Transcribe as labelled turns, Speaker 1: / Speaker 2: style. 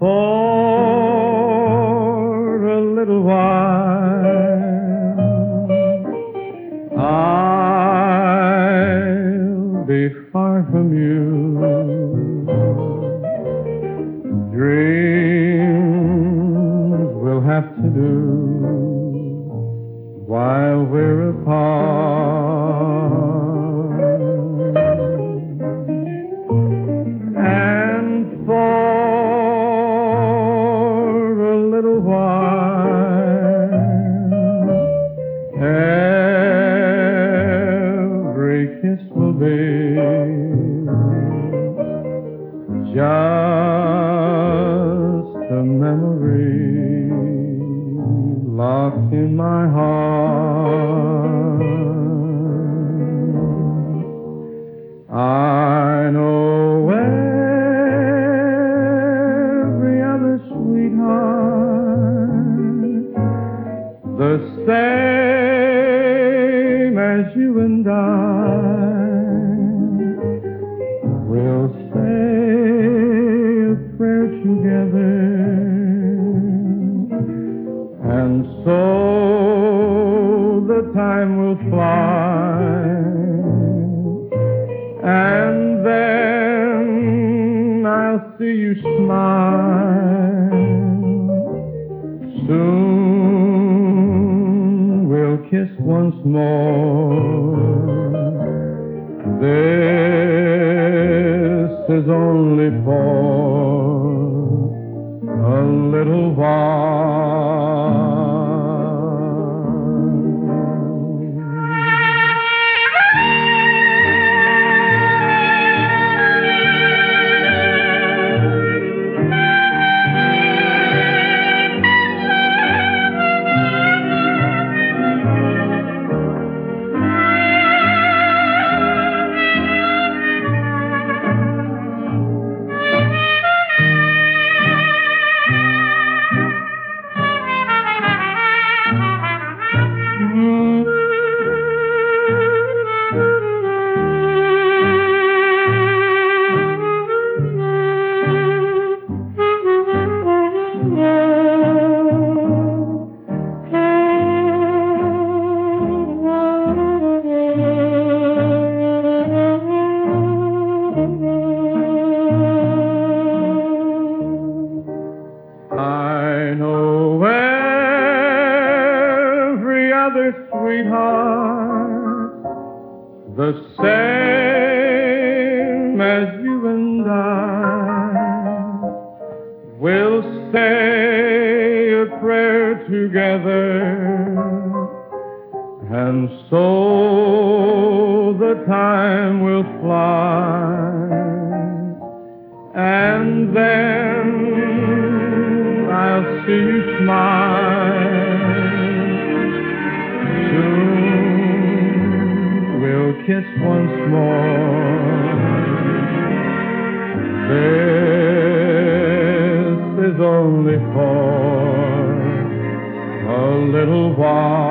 Speaker 1: For a little while I'll be far from you. Dreams we'll have to do while we're apart. And for a little while every kiss will be just a memory locked in my heart. I know every other sweetheart the same as you and I will say a prayer together, and so the time will fly, and then I'll see you smile. Soon we'll kiss once more. This is only for a little while. I know every other sweetheart the same as you and I will say a prayer together, and so the time will fly, and then I'll see you smile. Soon we'll kiss once more. This is only for a little while.